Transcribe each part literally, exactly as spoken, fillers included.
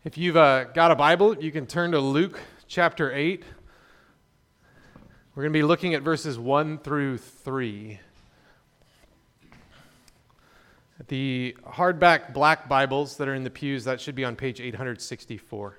If you've uh, got a Bible, you can turn to Luke chapter eight. We're going to be looking at verses one through three. The hardback black Bibles that are in the pews, that should be on page eight hundred sixty-four.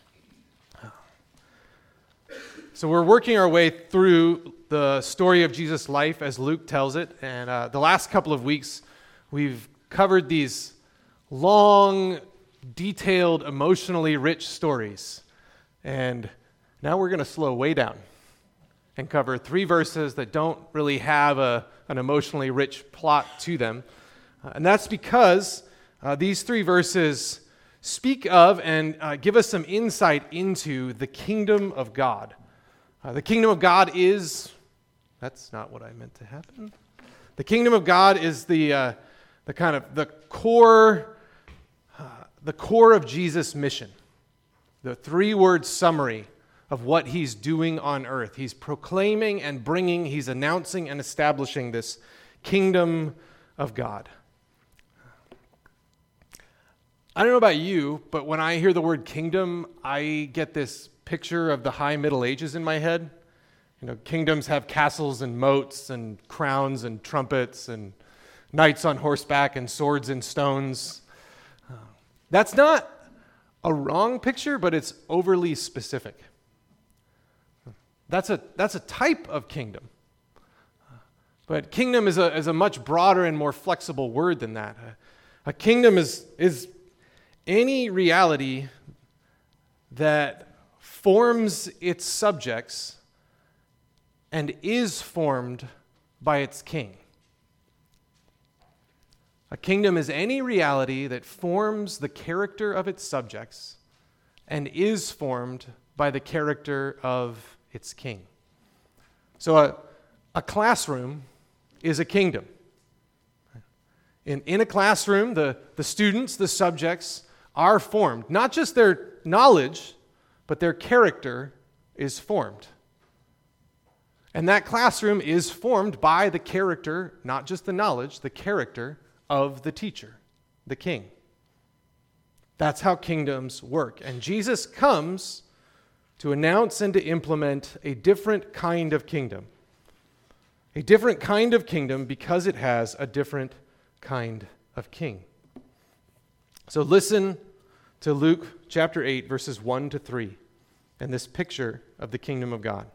So we're working our way through the story of Jesus' life as Luke tells it, and uh, the last couple of weeks we've covered these long, detailed, emotionally rich stories. And now we're going to slow way down and cover three verses that don't really have a, an emotionally rich plot to them. Uh, and that's because uh, these three verses speak of and uh, give us some insight into the kingdom of God. Uh, the kingdom of God is, that's not what I meant to happen. The kingdom of God is the, uh, the kind of the core The core of Jesus' mission, the three-word summary of what he's doing on earth. He's proclaiming and bringing, he's announcing and establishing this kingdom of God. I don't know about you, but when I hear the word kingdom, I get this picture of the high Middle Ages in my head. You know, kingdoms have castles and moats and crowns and trumpets and knights on horseback and swords and stones. That's not a wrong picture, but it's overly specific. That's a that's a type of kingdom. But kingdom is a is a much broader and more flexible word than that. A, a kingdom is is any reality that forms its subjects and is formed by its king. A kingdom is any reality that forms the character of its subjects and is formed by the character of its king. So a, a classroom is a kingdom. In, in a classroom, the, the students, the subjects, are formed. Not just their knowledge, but their character is formed. And that classroom is formed by the character, not just the knowledge, the character of the teacher, the king. That's how kingdoms work. And Jesus comes to announce and to implement a different kind of kingdom. A different kind of kingdom because it has a different kind of king. So listen to Luke chapter eight, verses one to three, and this picture of the kingdom of God.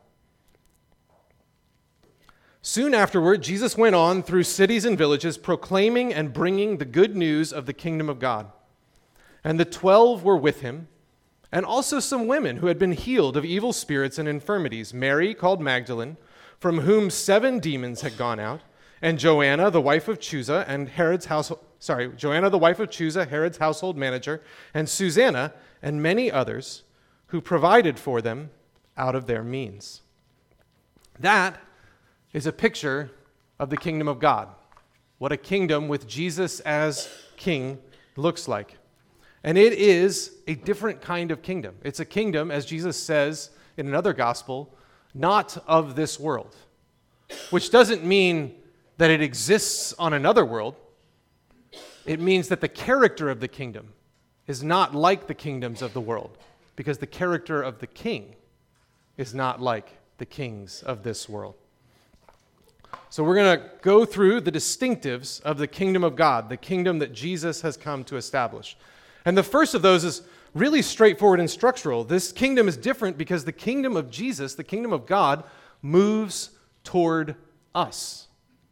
Soon afterward, Jesus went on through cities and villages, proclaiming and bringing the good news of the kingdom of God. And the twelve were with him, and also some women who had been healed of evil spirits and infirmities, Mary, called Magdalene, from whom seven demons had gone out, and Joanna, the wife of Chuza, and Herod's household, sorry, Joanna, the wife of Chuza, Herod's household manager, and Susanna, and many others who provided for them out of their means. That is a picture of the kingdom of God, what a kingdom with Jesus as king looks like. And it is a different kind of kingdom. It's a kingdom, as Jesus says in another gospel, not of this world, which doesn't mean that it exists on another world. It means that the character of the kingdom is not like the kingdoms of the world, because the character of the king is not like the kings of this world. So we're going to go through the distinctives of the kingdom of God, the kingdom that Jesus has come to establish. And the first of those is really straightforward and structural. This kingdom is different because the kingdom of Jesus, the kingdom of God, moves toward us.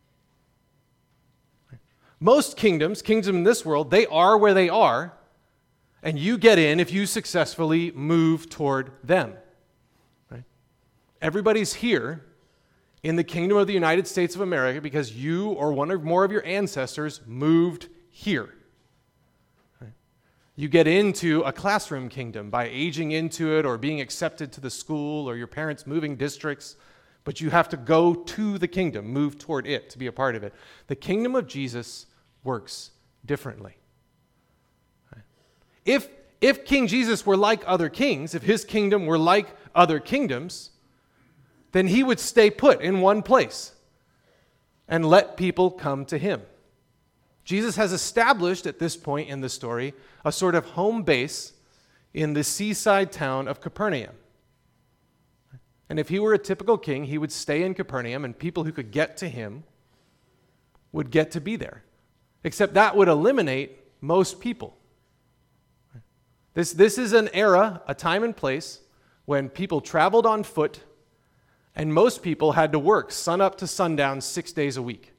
Most kingdoms, kingdoms in this world, they are where they are, and you get in if you successfully move toward them. Right? Everybody's here in the kingdom of the United States of America because you or one or more of your ancestors moved here. Right? You get into a classroom kingdom by aging into it or being accepted to the school or your parents moving districts, but you have to go to the kingdom, move toward it to be a part of it. The kingdom of Jesus works differently. Right? If, if King Jesus were like other kings, if his kingdom were like other kingdoms, then he would stay put in one place and let people come to him. Jesus has established at this point in the story a sort of home base in the seaside town of Capernaum. And if he were a typical king, he would stay in Capernaum, and people who could get to him would get to be there. Except that would eliminate most people. This, this is an era, a time and place, when people traveled on foot, and most people had to work sun up to sundown six days a week.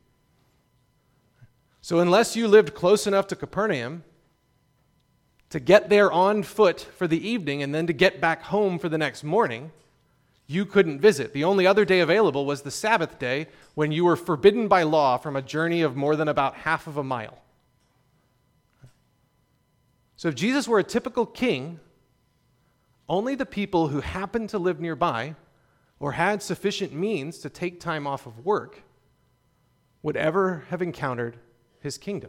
So unless you lived close enough to Capernaum to get there on foot for the evening and then to get back home for the next morning, you couldn't visit. The only other day available was the Sabbath day, when you were forbidden by law from a journey of more than about half of a mile. So if Jesus were a typical king, only the people who happened to live nearby or had sufficient means to take time off of work would ever have encountered his kingdom.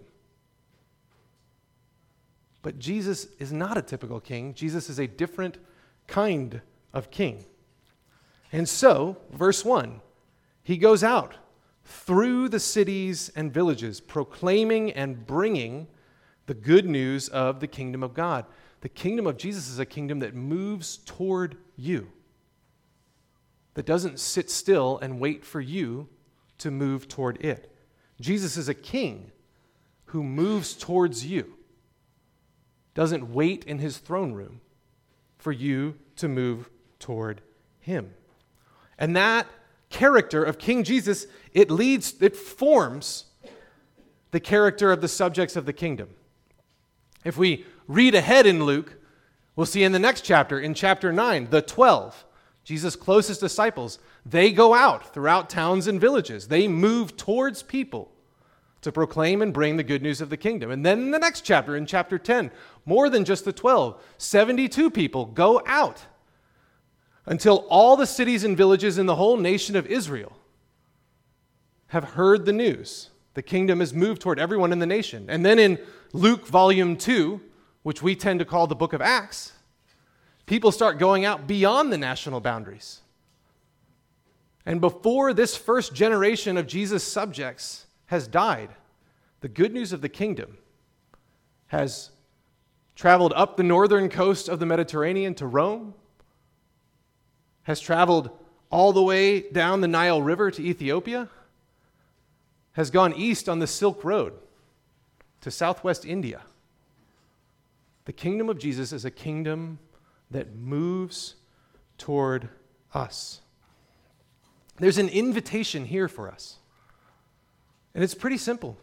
But Jesus is not a typical king. Jesus is a different kind of king. And so, verse one, he goes out through the cities and villages, proclaiming and bringing the good news of the kingdom of God. The kingdom of Jesus is a kingdom that moves toward you, that doesn't sit still and wait for you to move toward it. Jesus is a king who moves towards you, doesn't wait in his throne room for you to move toward him. And that character of King Jesus, it leads, it forms the character of the subjects of the kingdom. If we read ahead in Luke, we'll see in the next chapter, in chapter nine, the twelve, Jesus' closest disciples, they go out throughout towns and villages. They move towards people to proclaim and bring the good news of the kingdom. And then in the next chapter, in chapter ten, more than just the twelve, seventy-two people go out until all the cities and villages in the whole nation of Israel have heard the news. The kingdom has moved toward everyone in the nation. And then in Luke volume two, which we tend to call the book of Acts, people start going out beyond the national boundaries. And before this first generation of Jesus' subjects has died, the good news of the kingdom has traveled up the northern coast of the Mediterranean to Rome, has traveled all the way down the Nile River to Ethiopia, has gone east on the Silk Road to southwest India. The kingdom of Jesus is a kingdom that moves toward us. There's an invitation here for us, and it's pretty simple.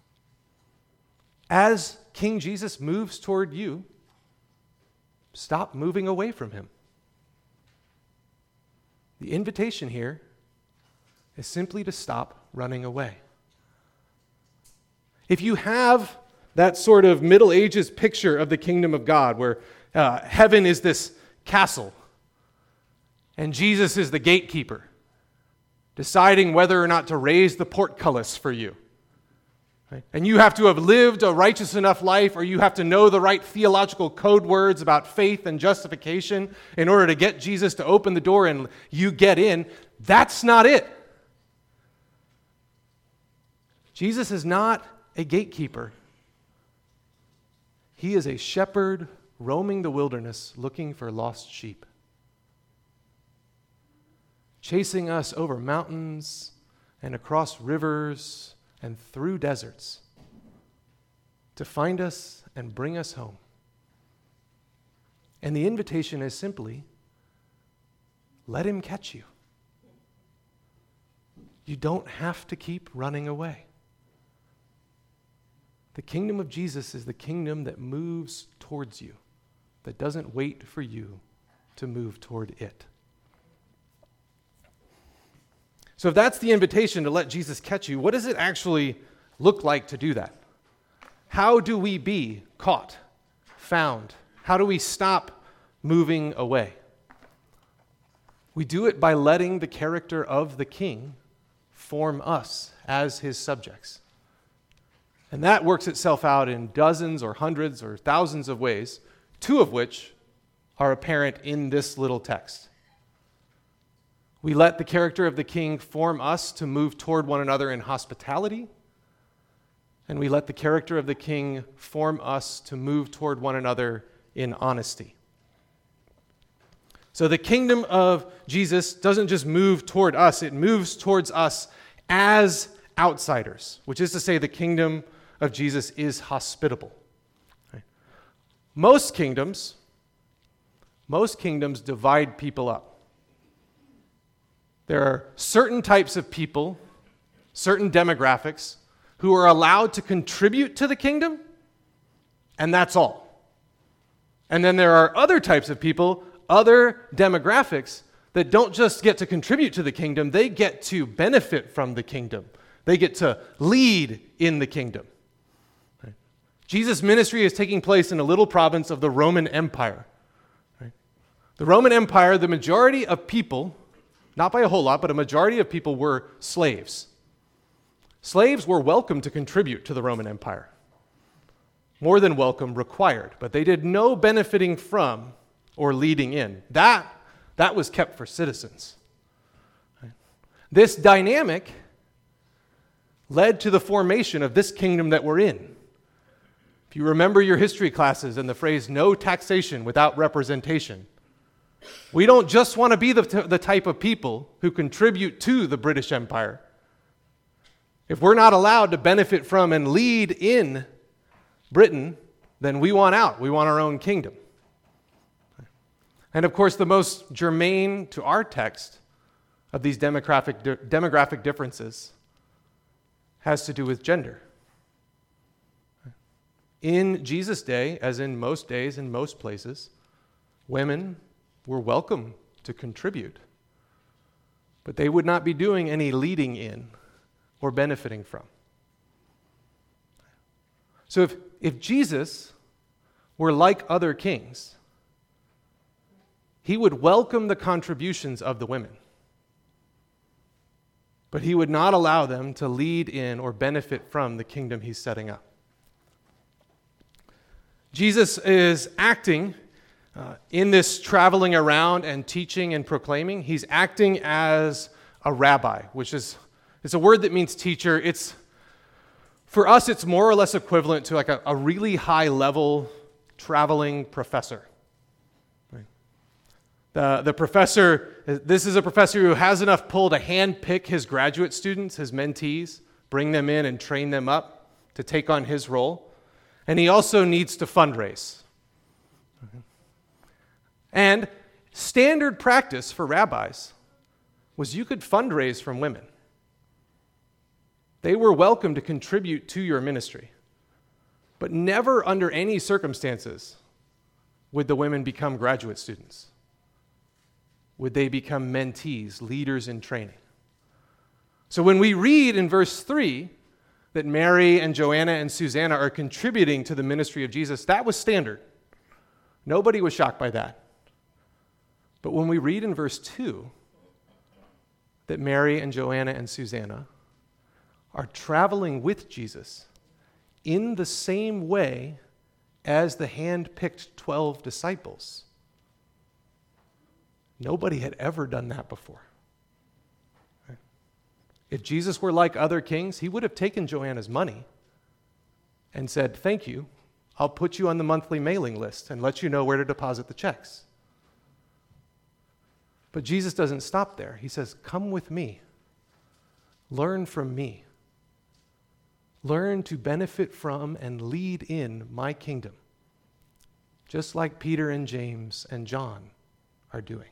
As King Jesus moves toward you, stop moving away from him. The invitation here is simply to stop running away. If you have that sort of Middle Ages picture of the kingdom of God, where uh, heaven is this castle and Jesus is the gatekeeper, deciding whether or not to raise the portcullis for you, right? And you have to have lived a righteous enough life, or you have to know the right theological code words about faith and justification in order to get Jesus to open the door and you get in. That's not it. Jesus is not a gatekeeper. He is a shepherd roaming the wilderness looking for lost sheep, chasing us over mountains and across rivers and through deserts to find us and bring us home. And the invitation is simply, let him catch you. You don't have to keep running away. The kingdom of Jesus is the kingdom that moves towards you, that doesn't wait for you to move toward it. So if that's the invitation to let Jesus catch you, what does it actually look like to do that? How do we be caught, found? How do we stop moving away? We do it by letting the character of the king form us as his subjects. And that works itself out in dozens or hundreds or thousands of ways, two of which are apparent in this little text. We let the character of the king form us to move toward one another in hospitality, and we let the character of the king form us to move toward one another in honesty. So the kingdom of Jesus doesn't just move toward us, it moves towards us as outsiders, which is to say the kingdom of Jesus is hospitable. Right? Most kingdoms, most kingdoms divide people up. There are certain types of people, certain demographics, who are allowed to contribute to the kingdom, and that's all. And then there are other types of people, other demographics, that don't just get to contribute to the kingdom, they get to benefit from the kingdom. They get to lead in the kingdom. Right? Jesus' ministry is taking place in a little province of the Roman Empire. Right? The Roman Empire, the majority of people, not by a whole lot, but a majority of people were slaves. Slaves were welcome to contribute to the Roman Empire. More than welcome, required, but they did no benefiting from or leading in. That, that was kept for citizens. Right? This dynamic led to the formation of this kingdom that we're in. If you remember your history classes and the phrase, no taxation without representation, we don't just want to be the, the type of people who contribute to the British Empire. If we're not allowed to benefit from and lead in Britain, then we want out. We want our own kingdom. And of course, the most germane to our text of these demographic, de- demographic differences has to do with gender. In Jesus' day, as in most days in most places, women were welcome to contribute, but they would not be doing any leading in or benefiting from. So if, if Jesus were like other kings, he would welcome the contributions of the women, but he would not allow them to lead in or benefit from the kingdom he's setting up. Jesus is acting uh, in this traveling around and teaching and proclaiming. He's acting as a rabbi, which is it's a word that means teacher. It's for us, it's more or less equivalent to like a, a really high level traveling professor. The, the professor, this is a professor who has enough pull to handpick his graduate students, his mentees, bring them in and train them up to take on his role. And he also needs to fundraise. And standard practice for rabbis was you could fundraise from women. They were welcome to contribute to your ministry. But never under any circumstances would the women become graduate students. Would they become mentees, leaders in training? So when we read in verse three that Mary and Joanna and Susanna are contributing to the ministry of Jesus, that was standard. Nobody was shocked by that. But when we read in verse two that Mary and Joanna and Susanna are traveling with Jesus in the same way as the hand-picked twelve disciples, nobody had ever done that before. Right? If Jesus were like other kings, he would have taken Joanna's money and said, thank you, I'll put you on the monthly mailing list and let you know where to deposit the checks. But Jesus doesn't stop there. He says, come with me. Learn from me. Learn to benefit from and lead in my kingdom, just like Peter and James and John are doing.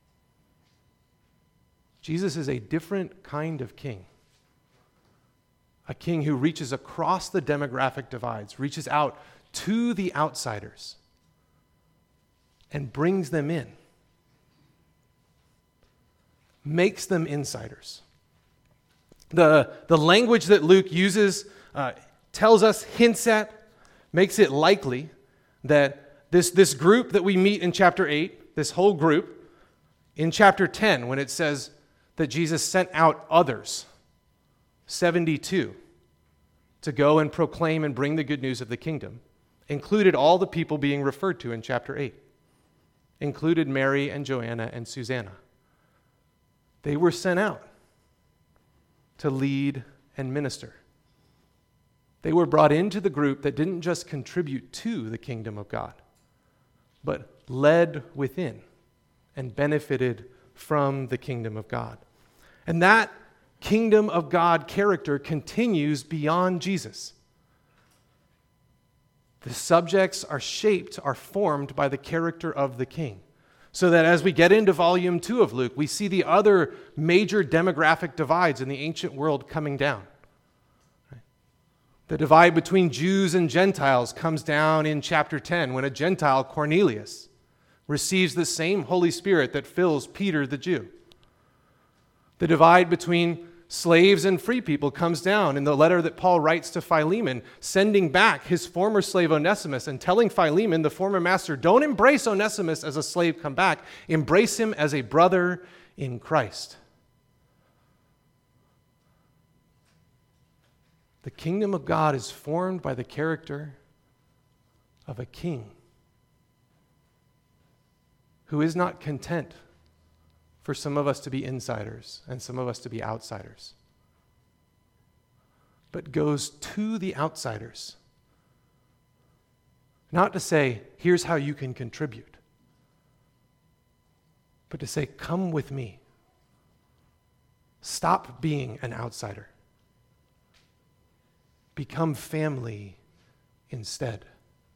Jesus is a different kind of king. A king who reaches across the demographic divides, reaches out to the outsiders, and brings them in. Makes them insiders. The, the language that Luke uses uh, tells us, hints at, makes it likely that this, this group that we meet in chapter eight, this whole group, in chapter ten, when it says that Jesus sent out others, seventy-two, to go and proclaim and bring the good news of the kingdom, included all the people being referred to in chapter eight, included Mary and Joanna and Susanna. They were sent out to lead and minister. They were brought into the group that didn't just contribute to the kingdom of God, but led within and benefited from the kingdom of God. And that kingdom of God character continues beyond Jesus. The subjects are shaped, are formed by the character of the king. So that as we get into volume two of Luke, we see the other major demographic divides in the ancient world coming down. The divide between Jews and Gentiles comes down in chapter ten when a Gentile, Cornelius, receives the same Holy Spirit that fills Peter the Jew. The divide between slaves and free people comes down in the letter that Paul writes to Philemon, sending back his former slave Onesimus and telling Philemon, the former master, don't embrace Onesimus as a slave come back, embrace him as a brother in Christ. The kingdom of God is formed by the character of a king who is not content for some of us to be insiders and some of us to be outsiders, but goes to the outsiders, not to say, here's how you can contribute, but to say, come with me. Stop being an outsider. Become family instead.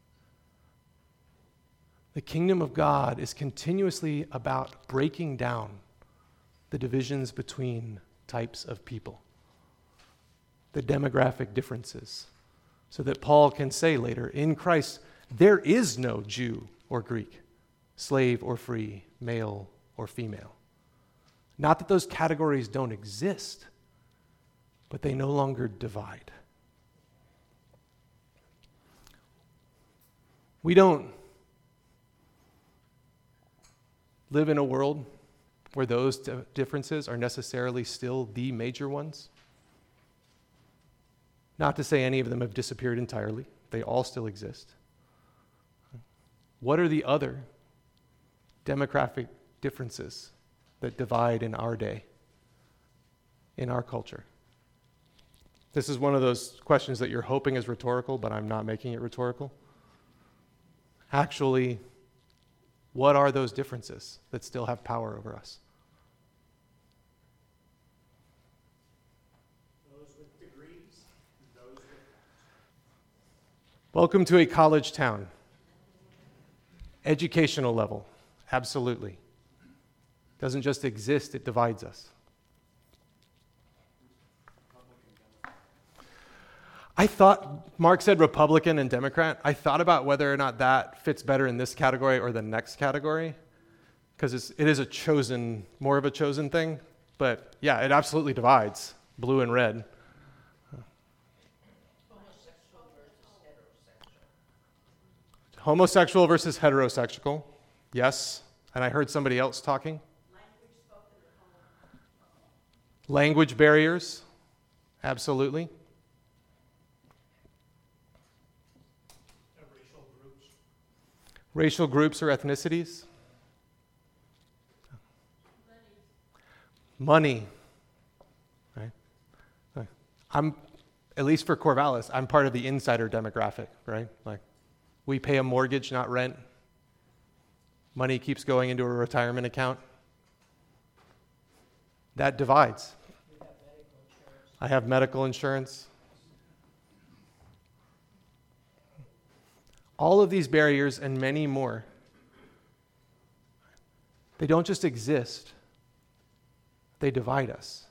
The kingdom of God is continuously about breaking down the divisions between types of people, the demographic differences, so that Paul can say later, in Christ, there is no Jew or Greek, slave or free, male or female. Not that those categories don't exist, but they no longer divide. We don't live in a world where those d- differences are necessarily still the major ones. Not to say any of them have disappeared entirely. They all still exist. What are the other demographic differences that divide in our day, in our culture? This is one of those questions that you're hoping is rhetorical, but I'm not making it rhetorical. Actually, what are those differences that still have power over us? Those with degrees, those with... Welcome to a college town. Educational level, absolutely. Doesn't just exist, it divides us. I thought, Mark said Republican and Democrat. I thought about whether or not that fits better in this category or the next category, because it is a chosen, more of a chosen thing. But yeah, it absolutely divides, blue and red. Homosexual versus heterosexual, yes. And I heard somebody else talking. Language barriers, absolutely. Racial groups or ethnicities? Money. Right? I'm, at least for Corvallis, I'm part of the insider demographic, right? Like, we pay a mortgage, not rent. Money keeps going into a retirement account. That divides. I have medical insurance. All of these barriers and many more, they don't just exist, they divide us.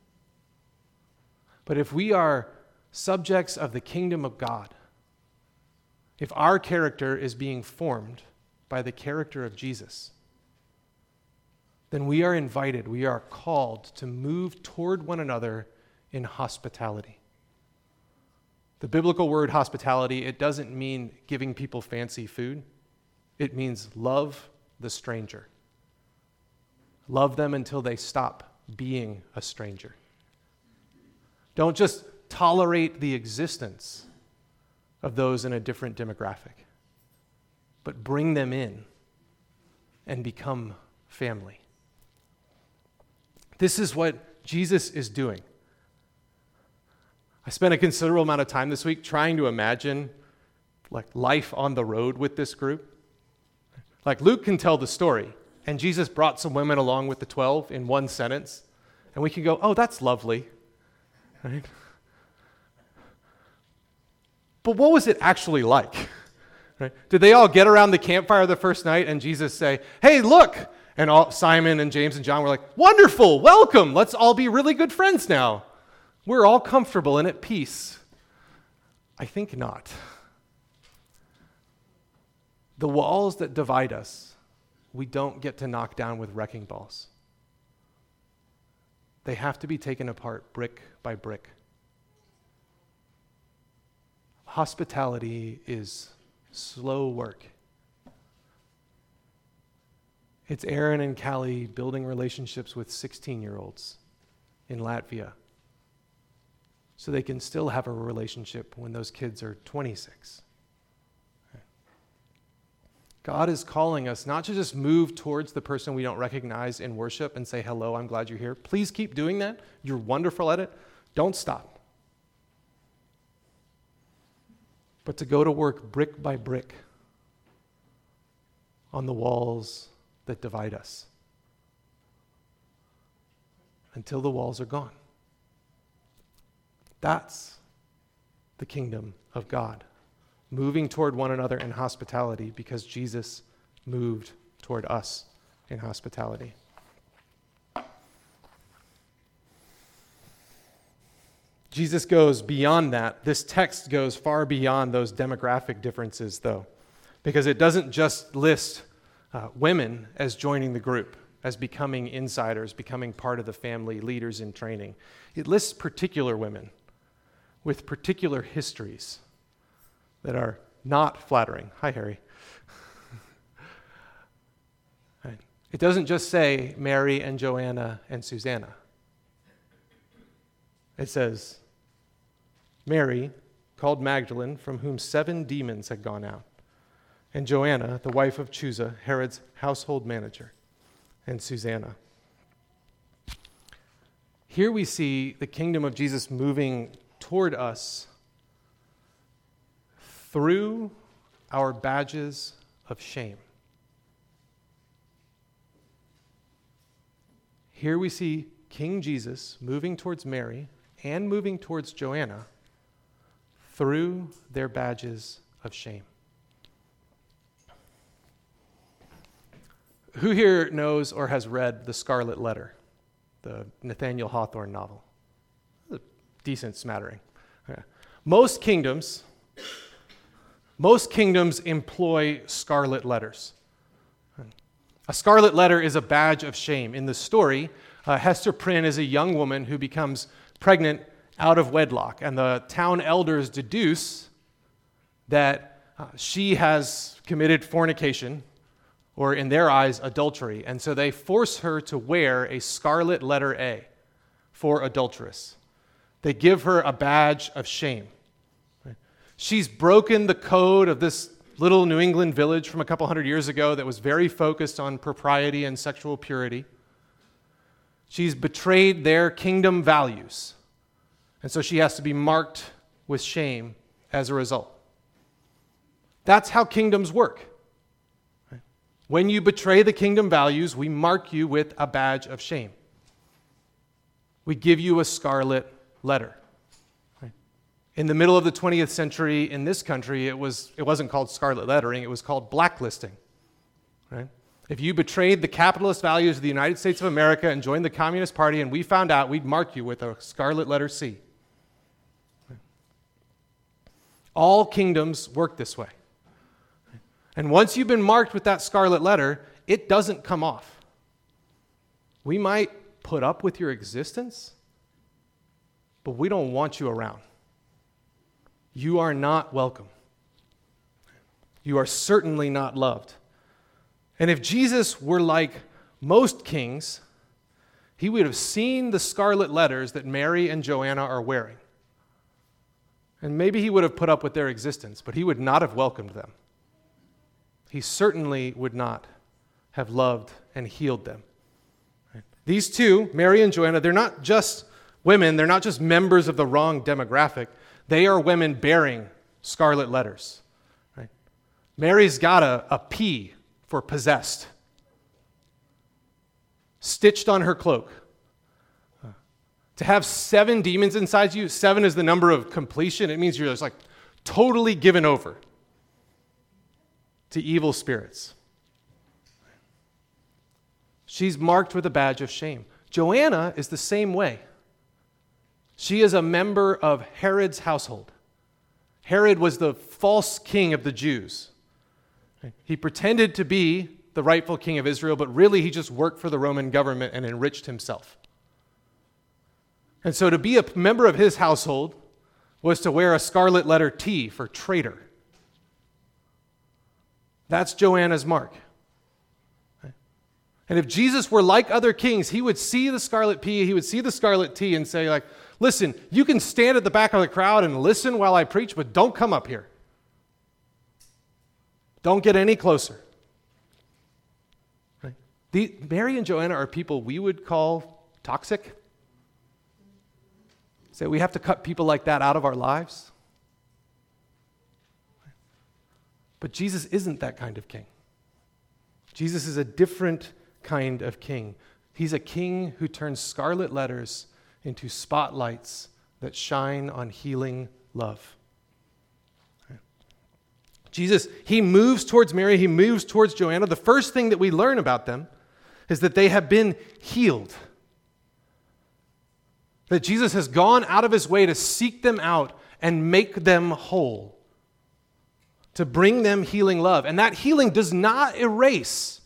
But if we are subjects of the kingdom of God, if our character is being formed by the character of Jesus, then we are invited, we are called to move toward one another in hospitality. The biblical word hospitality, it doesn't mean giving people fancy food. It means love the stranger. Love them until they stop being a stranger. Don't just tolerate the existence of those in a different demographic, but bring them in and become family. This is what Jesus is doing. I spent a considerable amount of time this week trying to imagine like life on the road with this group. Like Luke can tell the story, and Jesus brought some women along with the twelve in one sentence, and we can go, oh, that's lovely, right? But what was it actually like? Right? Did they all get around the campfire the first night and Jesus say, hey, look, and all, Simon and James and John were like, wonderful, welcome, let's all be really good friends now. We're all comfortable and at peace. I think not. The walls that divide us, we don't get to knock down with wrecking balls. They have to be taken apart brick by brick. Hospitality is slow work. It's Aaron and Callie building relationships with sixteen-year-olds in Latvia so they can still have a relationship when those kids are twenty-six. God is calling us not to just move towards the person we don't recognize in worship and say, hello, I'm glad you're here. Please keep doing that. You're wonderful at it. Don't stop. But to go to work brick by brick on the walls that divide us until the walls are gone. That's the kingdom of God. Moving toward one another in hospitality because Jesus moved toward us in hospitality. Jesus goes beyond that. This text goes far beyond those demographic differences, though, because it doesn't just list uh, women as joining the group, as becoming insiders, becoming part of the family, leaders in training. It lists particular women with particular histories that are not flattering. Hi, Harry. Right. It doesn't just say Mary and Joanna and Susanna. It says Mary, called Magdalene, from whom seven demons had gone out, and Joanna, the wife of Chuza, Herod's household manager, and Susanna. Here we see the kingdom of Jesus moving toward us through our badges of shame. Here we see King Jesus moving towards Mary and moving towards Joanna through their badges of shame. Who here knows or has read The Scarlet Letter, the Nathaniel Hawthorne novel? A decent smattering. Okay. Most kingdoms Most kingdoms employ scarlet letters. A scarlet letter is a badge of shame. In the story, uh, Hester Prynne is a young woman who becomes pregnant out of wedlock, and the town elders deduce that uh, she has committed fornication, or in their eyes, adultery, and so they force her to wear a scarlet letter A for adulteress. They give her a badge of shame. She's broken the code of this little New England village from a couple hundred years ago that was very focused on propriety and sexual purity. She's betrayed their kingdom values, and so she has to be marked with shame as a result. That's how kingdoms work. When you betray the kingdom values, we mark you with a badge of shame. We give you a scarlet letter. In the middle of the twentieth century in this country, it, was, it wasn't called scarlet lettering, it was called blacklisting. Right? If you betrayed the capitalist values of the United States of America and joined the Communist Party and we found out, we'd mark you with a scarlet letter C. Right? All kingdoms work this way. Right? And once you've been marked with that scarlet letter, it doesn't come off. We might put up with your existence, but we don't want you around. You are not welcome. You are certainly not loved. And if Jesus were like most kings, he would have seen the scarlet letters that Mary and Joanna are wearing. And maybe he would have put up with their existence, but he would not have welcomed them. He certainly would not have loved and healed them. These two, Mary and Joanna, they're not just women, they're not just members of the wrong demographic. They are women bearing scarlet letters. Right? Mary's got a, a P for possessed. stitched on her cloak. To have seven demons inside you, seven is the number of completion. It means you're just like totally given over to evil spirits. She's marked with a badge of shame. Joanna is the same way. She is a member of Herod's household. Herod was the false king of the Jews. He pretended to be the rightful king of Israel, but really he just worked for the Roman government and enriched himself. And so to be a member of his household was to wear a scarlet letter T for traitor. That's Joanna's mark. And if Jesus were like other kings, he would see the scarlet P, he would see the scarlet T and say, like, listen, you can stand at the back of the crowd and listen while I preach, but don't come up here. Don't get any closer. Right? The, Mary and Joanna are people we would call toxic. Say we have to cut people like that out of our lives. But Jesus isn't that kind of king. Jesus is a different kind of king. He's a king who turns scarlet letters into spotlights that shine on healing love. Jesus, he moves towards Mary, he moves towards Joanna. The first thing that we learn about them is that they have been healed. That Jesus has gone out of his way to seek them out and make them whole, to bring them healing love. And that healing does not erase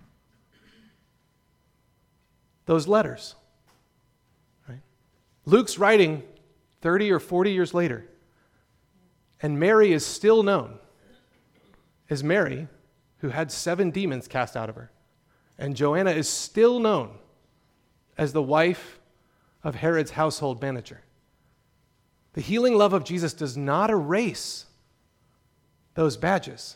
those letters. Right? Luke's writing thirty or forty years later, and Mary is still known as Mary, who had seven demons cast out of her. And Joanna is still known as the wife of Herod's household manager. The healing love of Jesus does not erase those badges,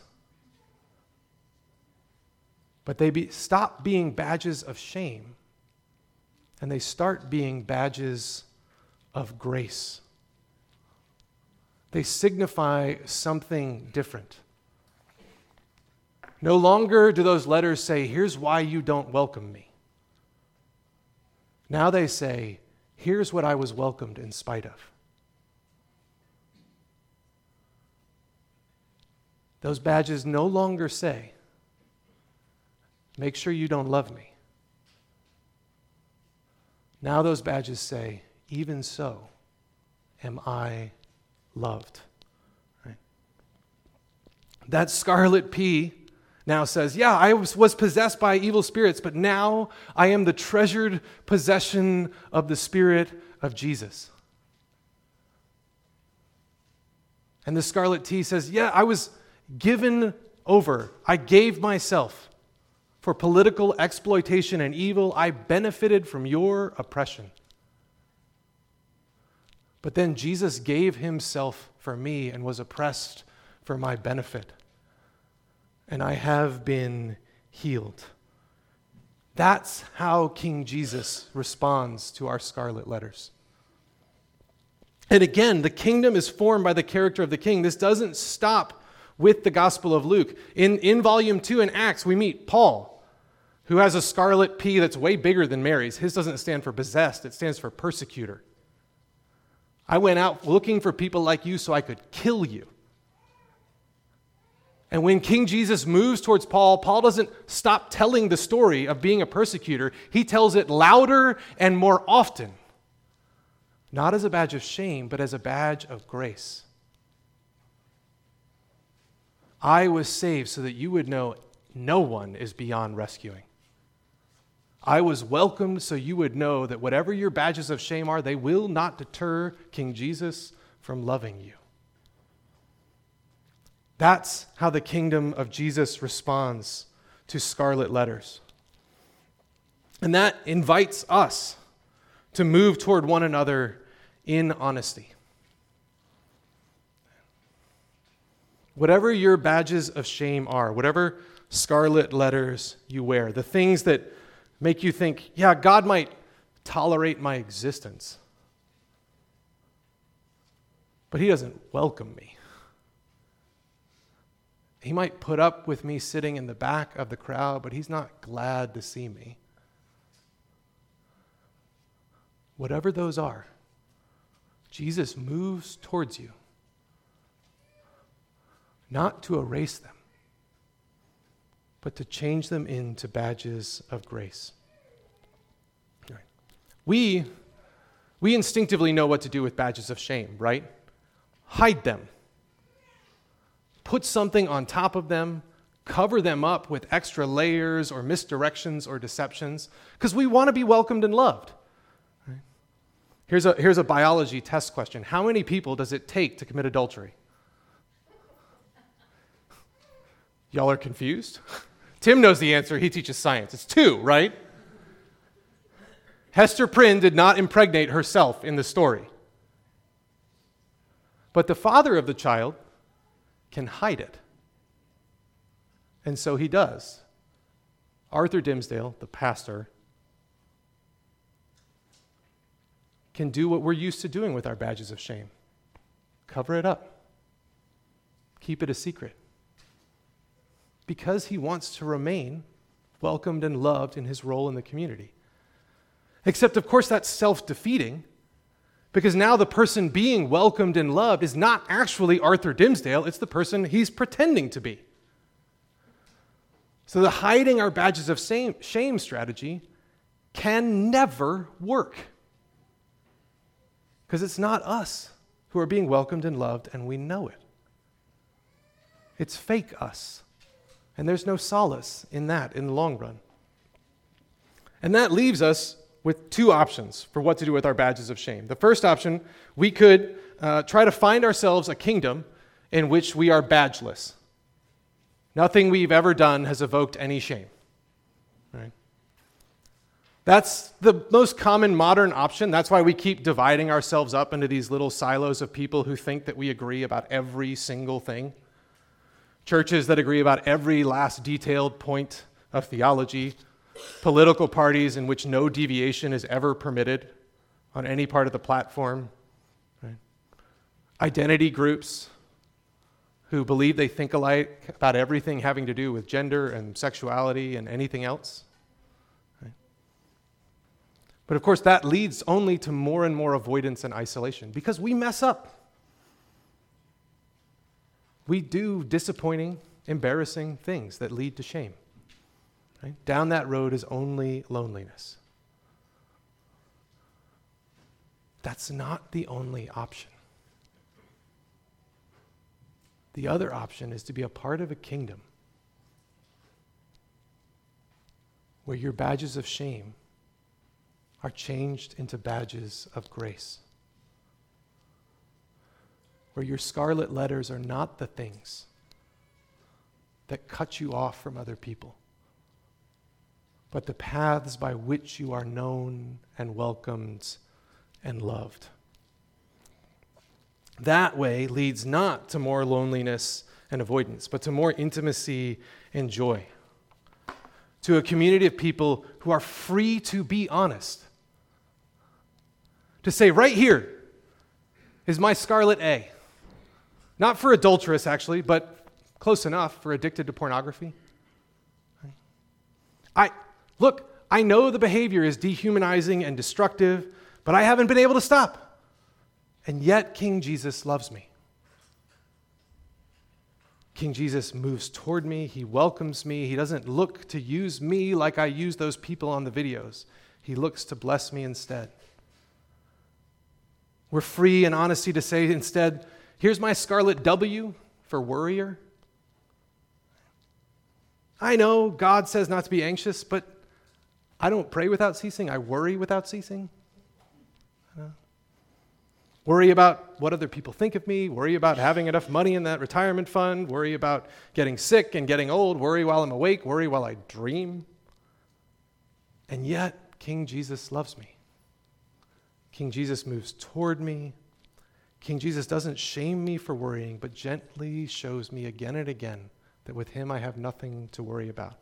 but they be, stop being badges of shame, and they start being badges of grace. They signify something different. No longer do those letters say, here's why you don't welcome me. Now they say, here's what I was welcomed in spite of. Those badges no longer say, make sure you don't love me. Now those badges say, even so am I loved. Right? That scarlet P now says, yeah, I was, was possessed by evil spirits, but now I am the treasured possession of the Spirit of Jesus. And the scarlet T says, yeah, I was given over. I gave myself for political exploitation and evil. I benefited from your oppression. But then Jesus gave himself for me and was oppressed for my benefit. And I have been healed. That's how King Jesus responds to our scarlet letters. And again, the kingdom is formed by the character of the king. This doesn't stop with the Gospel of Luke. In, in volume two in Acts, we meet Paul, who has a scarlet P that's way bigger than Mary's. His doesn't stand for possessed, it stands for persecutor. I went out looking for people like you so I could kill you. And when King Jesus moves towards Paul, Paul doesn't stop telling the story of being a persecutor. He tells it louder and more often. Not as a badge of shame, but as a badge of grace. I was saved so that you would know no one is beyond rescuing. I was welcomed so you would know that whatever your badges of shame are, they will not deter King Jesus from loving you. That's how the kingdom of Jesus responds to scarlet letters. And that invites us to move toward one another in honesty. Whatever your badges of shame are, whatever scarlet letters you wear, the things that make you think, yeah, God might tolerate my existence, but he doesn't welcome me. He might put up with me sitting in the back of the crowd, but he's not glad to see me. whatever those are, Jesus moves towards you, not to erase them, but to change them into badges of grace. All right. We, we instinctively know what to do with badges of shame, right? Hide them. Put something on top of them, cover them up with extra layers or misdirections or deceptions, because we want to be welcomed and loved. Right? Here's a, here's a biology test question. How many people does it take to commit adultery? Y'all are confused? Tim knows the answer. He teaches science. It's two, right? Hester Prynne did not impregnate herself in the story. But the father of the child can hide it. And so he does. Arthur Dimsdale, the pastor, can do what we're used to doing with our badges of shame. Cover it up. Keep it a secret. Because he wants to remain welcomed and loved in his role in the community. Except, of course, that's self-defeating, because now the person being welcomed and loved is not actually Arthur Dimsdale, it's the person he's pretending to be. So the hiding our badges of shame strategy can never work, because it's not us who are being welcomed and loved, and we know it. It's fake us. And there's no solace in that in the long run. And that leaves us with two options for what to do with our badges of shame. The first option, we could uh, try to find ourselves a kingdom in which we are badgeless. Nothing we've ever done has evoked any shame. Right? That's the most common modern option. That's why we keep dividing ourselves up into these little silos of people who think that we agree about every single thing. Churches that agree about every last detailed point of theology, political parties in which no deviation is ever permitted on any part of the platform, right? Identity groups who believe they think alike about everything having to do with gender and sexuality and anything else. Right? But of course, that leads only to more and more avoidance and isolation because we mess up. We do disappointing, embarrassing things that lead to shame. Right? Down that road is only loneliness. That's not the only option. The other option is to be a part of a kingdom where your badges of shame are changed into badges of grace. Where your scarlet letters are not the things that cut you off from other people, but the paths by which you are known and welcomed and loved. That way leads not to more loneliness and avoidance, but to more intimacy and joy. To a community of people who are free to be honest. To say, right here is my scarlet A. Not for adulterous, actually, but close enough for addicted to pornography. I look, I know the behavior is dehumanizing and destructive, but I haven't been able to stop. And yet King Jesus loves me. King Jesus moves toward me. He welcomes me. He doesn't look to use me like I use those people on the videos. He looks to bless me instead. We're free in honesty to say instead, here's my scarlet W for worrier. I know God says not to be anxious, but I don't pray without ceasing. I worry without ceasing. Worry about what other people think of me. Worry about having enough money in that retirement fund. Worry about getting sick and getting old. Worry while I'm awake. Worry while I dream. And yet, King Jesus loves me. King Jesus moves toward me. King Jesus doesn't shame me for worrying, but gently shows me again and again that with him I have nothing to worry about.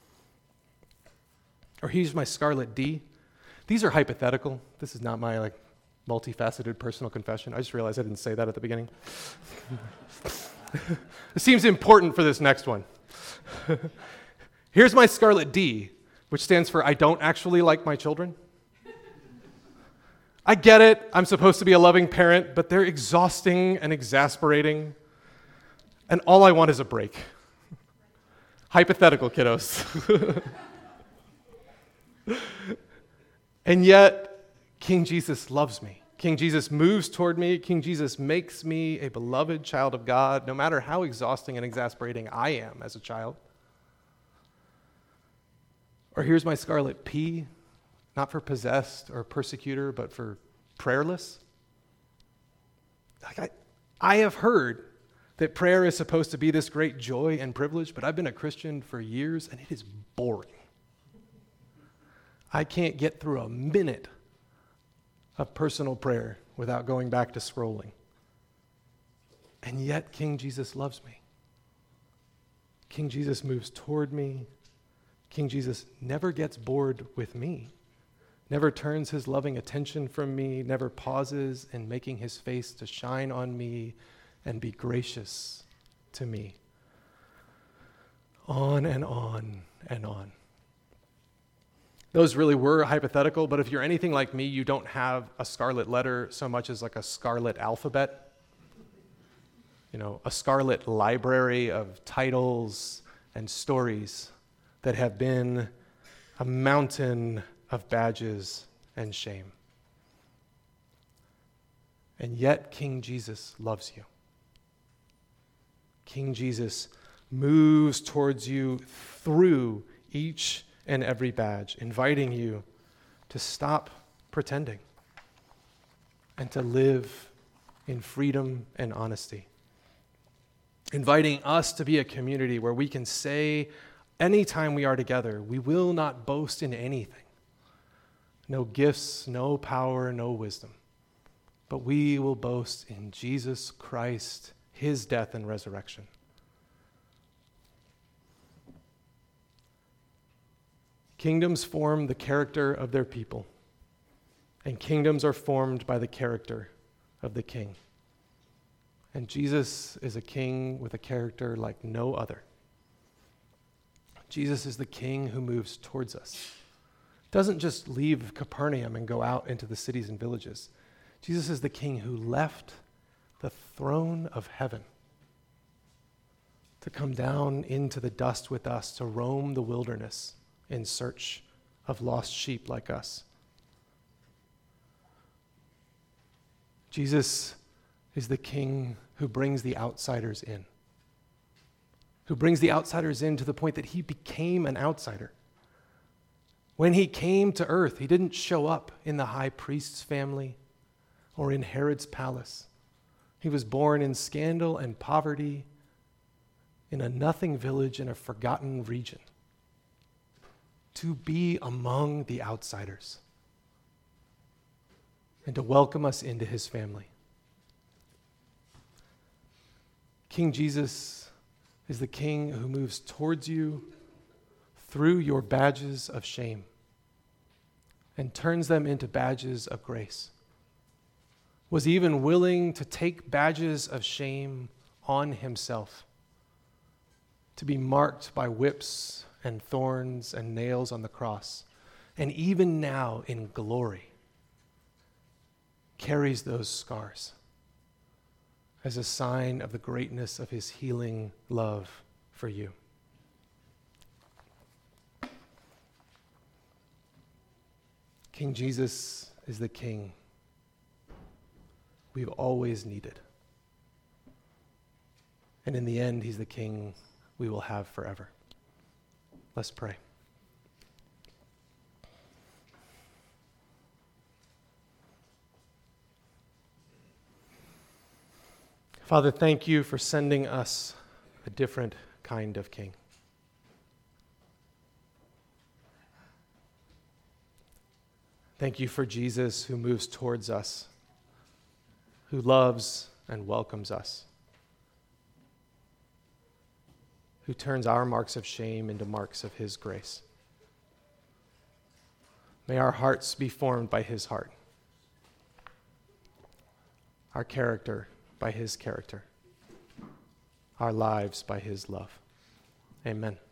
Or here's my scarlet D. These are hypothetical. This is not my like multifaceted personal confession. I just realized I didn't say that at the beginning. It seems important for this next one. Here's my scarlet D, which stands for I don't actually like my children. I get it. I'm supposed to be a loving parent, but they're exhausting and exasperating. And all I want is a break. Hypothetical, kiddos. And yet, King Jesus loves me. King Jesus moves toward me. King Jesus makes me a beloved child of God, no matter how exhausting and exasperating I am as a child. Or here's my scarlet P, not for possessed or persecutor, but for prayerless. Like I, I have heard that prayer is supposed to be this great joy and privilege, but I've been a Christian for years, and it is boring. I can't get through a minute of personal prayer without going back to scrolling. And yet, King Jesus loves me. King Jesus moves toward me. King Jesus never gets bored with me, never turns his loving attention from me, never pauses in making his face to shine on me and be gracious to me. On and on and on. Those really were hypothetical, but if you're anything like me, you don't have a scarlet letter so much as like a scarlet alphabet. You know, a scarlet library of titles and stories that have been a mountain of badges and shame. And yet, King Jesus loves you. King Jesus moves towards you through each and every badge, inviting you to stop pretending and to live in freedom and honesty. Inviting us to be a community where we can say, anytime we are together, we will not boast in anything. No gifts, no power, no wisdom. But we will boast in Jesus Christ, his death and resurrection. Kingdoms form the character of their people, and kingdoms are formed by the character of the king. And Jesus is a king with a character like no other. Jesus is the king who moves towards us. Doesn't just leave Capernaum and go out into the cities and villages. Jesus is the king who left the throne of heaven to come down into the dust with us, to roam the wilderness in search of lost sheep like us. Jesus is the king who brings the outsiders in, who brings the outsiders in to the point that he became an outsider. When he came to earth, he didn't show up in the high priest's family or in Herod's palace. He was born in scandal and poverty in a nothing village in a forgotten region, to be among the outsiders and to welcome us into his family. King Jesus is the king who moves towards you through your badges of shame and turns them into badges of grace. Was even willing to take badges of shame on himself, to be marked by whips and thorns and nails on the cross, and even now in glory carries those scars as a sign of the greatness of his healing love for you. King Jesus is the king we've always needed. And in the end, he's the king we will have forever. Let's pray. Father, thank you for sending us a different kind of king. Thank you for Jesus who moves towards us, who loves and welcomes us, who turns our marks of shame into marks of his grace. May our hearts be formed by his heart, our character by his character, our lives by his love. Amen.